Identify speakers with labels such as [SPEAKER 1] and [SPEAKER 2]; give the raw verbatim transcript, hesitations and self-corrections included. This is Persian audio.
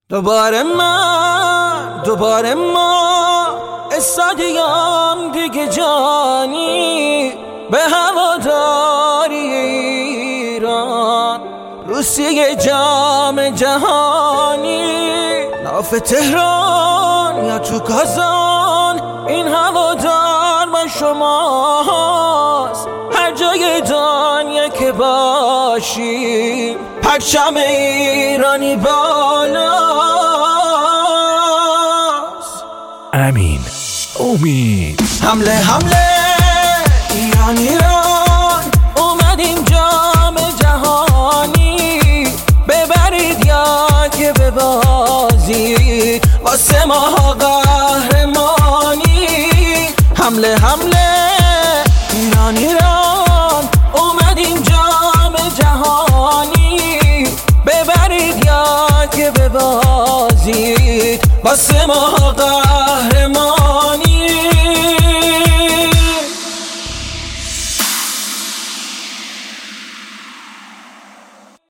[SPEAKER 1] دوباره من دوباره ما استادیوم دیگه جانی به هواداری ایران، روسیه جام جهانی، ناف تهران یا تو کازان، این هوادار با شماست. هر جای دنیا که باشیم پرچم ایرانی بالاست.
[SPEAKER 2] امین امید
[SPEAKER 1] حمله حمله ایران ایران، اومدیم جام جهانی، ببرید یا که ببازید واسه ما قهرمانی. حمله حمله ایران ایران، اومدیم جام جهانی، ببرید یا که ببازید واسه ما قهرمانی.